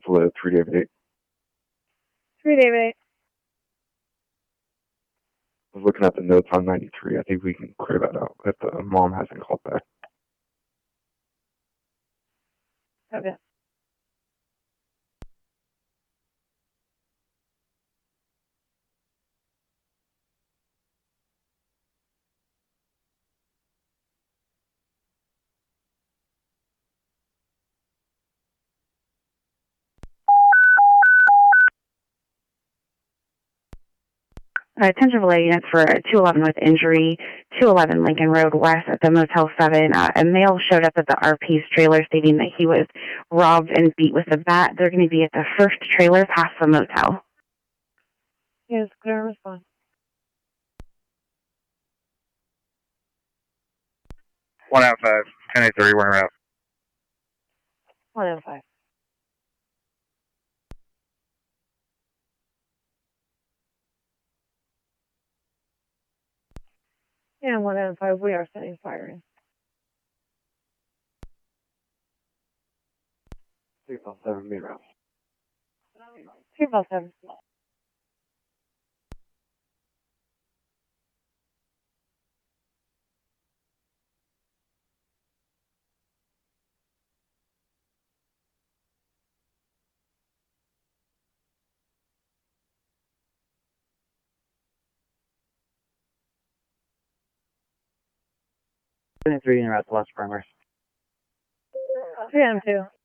Buffalo 3 David 8. 3 David 8. I was looking at the notes on 93. I think we can clear that out if the mom hasn't called back. Okay. Attention relay units for 211 with injury, 211 Lincoln Road West at the Motel 7. A male showed up at the RP's trailer stating that he was robbed and beat with a bat. They're going to be at the first trailer past the motel. Yes, clear response. 1 out 5, 10-8-30, we're out. 1 out 5. And 1 out 5, we are setting fire in. 357, be around. 357. Three in route to Lost Farmers. 3 out 2.